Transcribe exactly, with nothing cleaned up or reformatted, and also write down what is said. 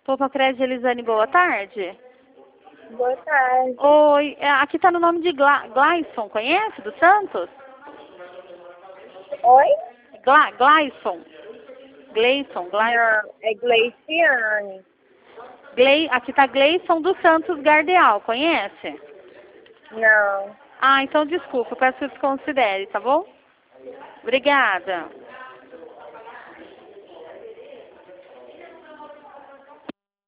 Poupa Crédito, Elisane, boa tarde. Boa tarde. Oi, é, aqui tá no nome de Gla Gleison, conhece, do Santos? Oi? Gla Gleison. Gleison, Gleison. Não, é Gleiciane. Gle aqui tá Gleison do Santos Gardeal, conhece? Não. Ah, então desculpa, eu peço que desconsidere, tá bom? Obrigada.